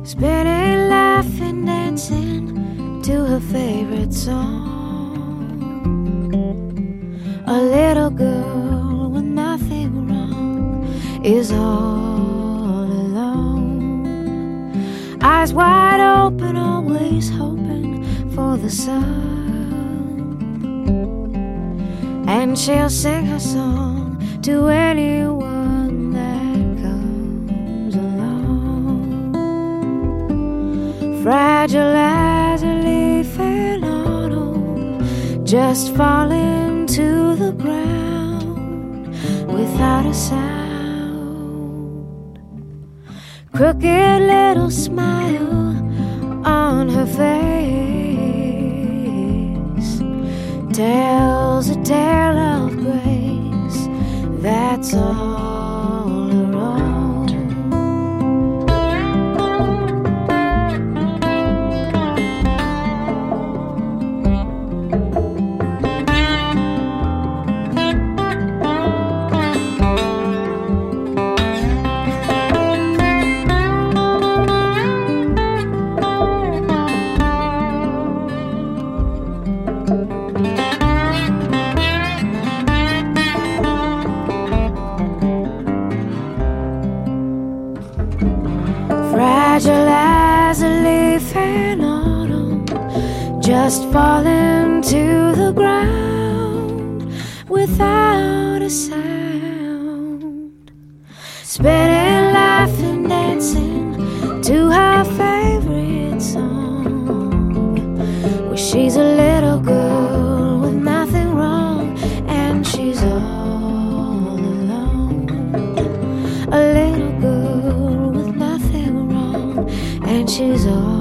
spinning, laughing, dancing to her favorite song. A little girl with nothing wrong is all alone, eyes wide open, always hoping for the sun. And she'll sing her song to anyone that comes along. Fragile as a leaf in autumn, just falling to the ground without a sound. Crooked little smile on her face tells a tale of grace, that's all her own. Fragile as a leaf in autumn, just falling to the ground without a sound. Spinning, laughing, dancing to her favorite song. Well, she's a little girl with nothing wrong, and she's all alone. A little girl with nothing wrong, and she's all